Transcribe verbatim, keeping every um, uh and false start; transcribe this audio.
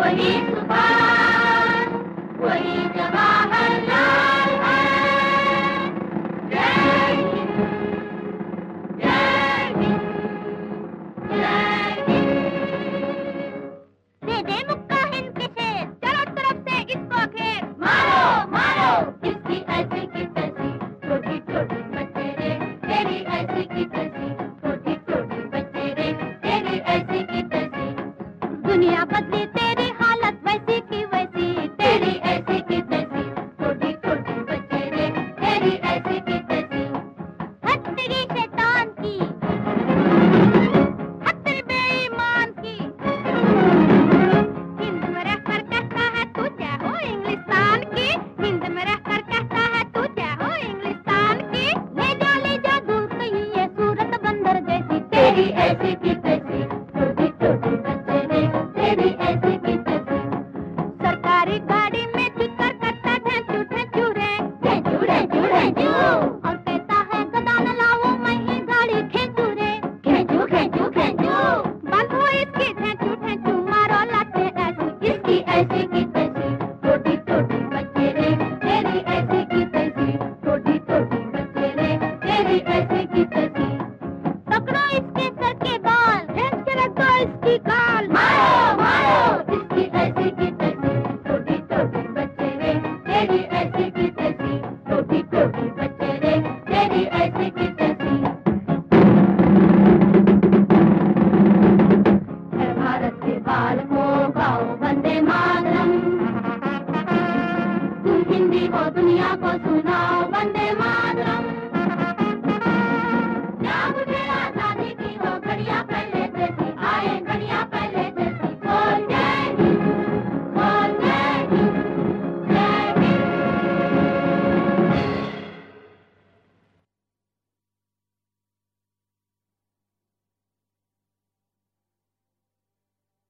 वही सुभाष, वही जवाहरलाल है। जय हिंद, जय हिंद, जय हिंद। दे दे मुक्का हिंद के शेर, चारों तरफ से इसको घेर। मारो मारो इसकी ऐसी की तैसी, छोटी छोटी बच्चे रे तेरी ऐसी की तैसी, छोटी छोटी बच्चे रे तेरी ऐसी की तैसी। दुनिया बदली तेरी हालत वैसी की वैसी, तेरी ऐसी की तैसी, छोटी छोटी बच्चे रे तेरी ऐसी की तैसी। हद तेरी शैतान की, हद तेरी बेईमान की। हिंद में रहकर कहता है तू जय हो इंग्लिस्तान की, हिंद में रहकर कहता है तू जय हो इंग्लिस्तान की। ले जा ले जा दूर कहीं ये सूरत बंदर जैसी, तेरी ऐसी की तैसी, छोटी छोटी बच्चे रे तेरी ऐसी की तैसी। सरकारी गाड़ी में चिक्कर करता ढेंचू ढेंचू रे, ढेंचू ढेंचू ढेंचू। और कहता है गदा न लाओ मैं ही गाड़ी खींचू रे, खींचू खींचू खींचू। बांधो इसकी ढेंचू ढेंचू, मारो लाते ऐसी, इसकी ऐसी की तैसी, छोटी छोटी बच्चे रे तेरी ऐसी की तैसी, छोटी छोटी बच्चे रे तेरी ऐसी की तैसी। पकड़ो इसके सर के बाल, खींच के रख दो इसकी खाल। मारो मारो इसकी ऐसी की तैसी, छोटी छोटी बच्चे रे तेरी ऐसी की तैसी, छोटी छोटी बच्चे रे तेरी ऐसी की तैसी। भारत के बाल को गाओ वंदे मातरम।